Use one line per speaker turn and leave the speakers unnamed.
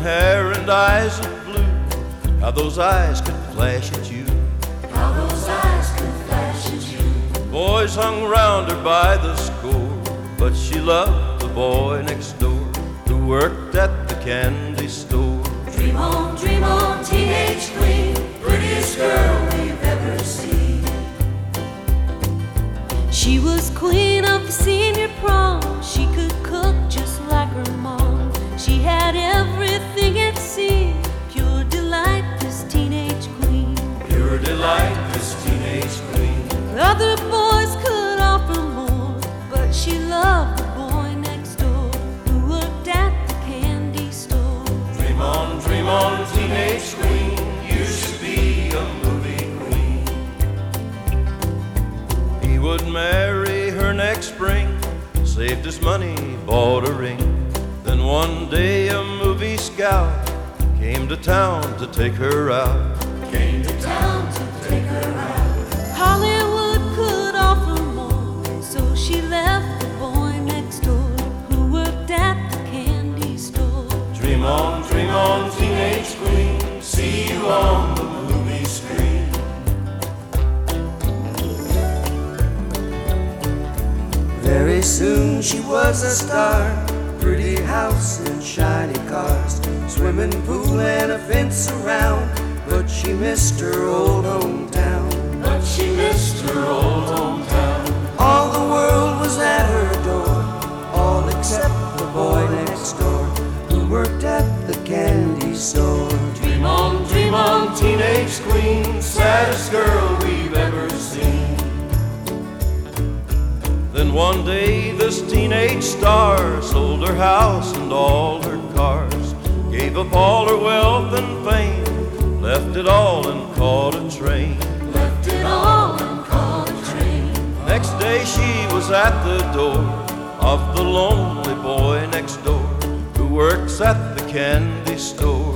hair and eyes of blue. How those eyes could flash at you.
How those eyes could flash at you.
Boys hung round her by the score, but she loved the boy next door who worked at the candy store.
Dream on, teenage queen, prettiest girl we've ever seen.
She was queen of the senior prom. She could cook just like her mom. She had everything it seemed. Pure delight, this teenage queen.
Pure delight, this teenage queen.
Other boys could offer more, but she loved the boy next door who worked at the candy store.
Dream on, teenage queen. You should be a movie queen. He would marry her next spring, saved his money, bought a ring. Then one day a movie scout came to town to take her out.
Came to town to take her out.
Hollywood could offer more, so she left the boy next door who worked at the candy store.
Dream on, teenage queen. See you on the movie screen.
Very soon she was a star. Pretty house and shiny cars, swimming pool and a fence around. But she missed her old hometown.
But she missed her old hometown.
All the world was at her door, all except the boy next door who worked at the candy store.
Dream on, teenage queen. Saddest girl we've ever seen. Then one day this teenage star sold her house and all her cars, gave up all her wealth and fame, left it all and caught a train.
Left it all and caught a train.
Next day she was at the door of the lonely boy next door who works at the candy store.